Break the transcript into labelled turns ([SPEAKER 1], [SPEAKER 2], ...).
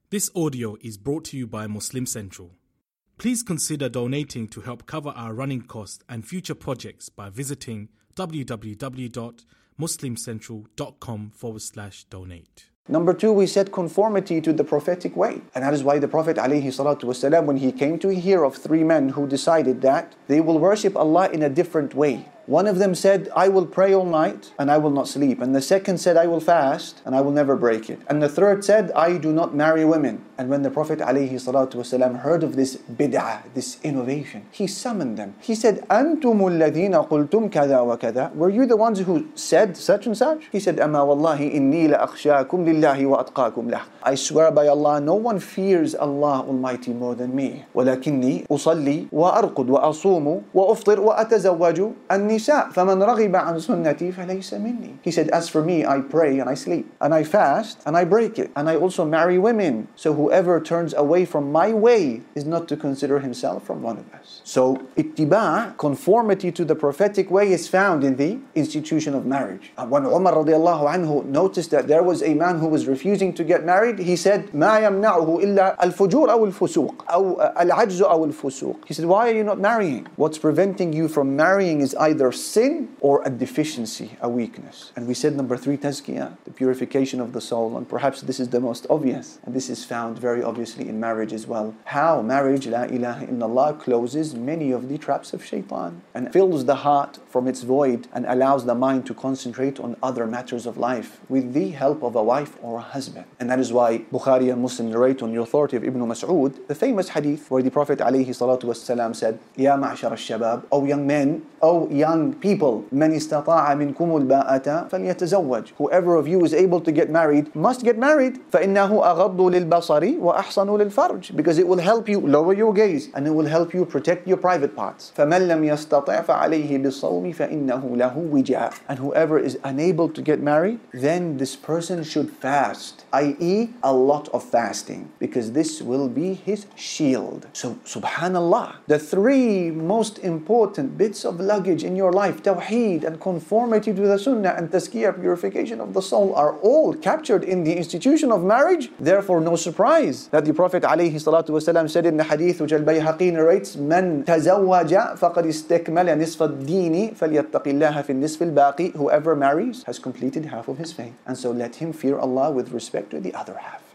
[SPEAKER 1] This audio is brought to you by Muslim Central. Please consider donating to help cover our running costs and future projects by visiting www.muslimcentral.com/donate.
[SPEAKER 2] Number two, we said conformity to the prophetic way. And that is why the Prophet ﷺ, when he came to hear of three men who decided that they will worship Allah in a different way. One of them said, I will pray all night and I will not sleep. And the second said, I will fast and I will never break it. And the third said, I do not marry women. And when the Prophet ﷺ heard of this bid'ah, this innovation, he summoned them. He said, أَنْتُمُ الَّذِينَ قُلْتُمْ كَذَا وَكَذَا. Were you the ones who said such and such? He said, أَمَا وَاللَّهِ إِنِّي لَأَخْشَاكُمْ لِلَّهِ وَأَتْقَاكُمْ لَهُ. I swear by Allah, no one fears Allah Almighty more than me. وَلَكِنِّي أُصَلِّي وَأَرْقُدْ وَأَصُومُ وَأُفْطِرُ وَأَتَزَوَّجُ النِّسَاء فَمَنْ رَغِبَ عَنْ سُنَّتِي فَلَيْسَ مِنِّي. He said, as for me, I pray and I sleep, and I fast and I break it, and I also marry women. So whoever turns away from my way is not to consider himself from one of us. So ittiba', conformity to the prophetic way, is found in the institution of marriage. When Umar radiallahu anhu noticed that there was a man who was refusing to get married, he said, مَا يَمْنَعُهُ إِلَّا الْفُجُورَ أَوْ الْفُسُوقِ أو الْعَجْزُ أَوْ الْفُسُوقِ. He said, why are you not marrying? What's preventing you from marrying is either sin or a deficiency, a weakness. And we said number three, tazkiyah, the purification of the soul. And perhaps this is the most obvious, and this is found very obviously in marriage as well. How marriage, la ilaha illallah, closes many of the traps of shaitan and fills the heart from its void and allows the mind to concentrate on other matters of life with the help of a wife or a husband. And that is why Bukhari and Muslim narrate on the authority of Ibn Mas'ud the famous hadith where the Prophet ﷺ said, Ya ma'ashar al-shabab, O young men, O young people, man istata'a minkum al-ba'ata falyatazawwaj. Whoever of you is able to get married must get married. فَإِنَّهُ أَغَضُّ لِلْبَصَرِ وَأَحْصَنُ لِلْفَرْجِ. Because it will help you lower your gaze and it will help you protect your private parts. فَمَنْ لَمْ يَسْتَطِعْ فَعَلَيْهِ بِالصَّوْمِ فَإِنَّهُ لَهُ وِجَاءٌ. And whoever is unable to get married, then this person should fast, i.e. a lot of fasting, because this will be his shield. So subhanallah, the three most important bits of luggage in your life, tawheed and conformity to the sunnah and tazkiyah, purification of the soul, are all captured in the institution of marriage. Therefore, no surprise that the Prophet ﷺ said in the hadith which Al-Bayhaqi narrates, Man tazawwaja faqad istakmala nisfa ad-dini falyattaqillaha fi nisf al-baqi. Whoever marries has completed half of his faith, and so let him fear Allah with respect to the other half.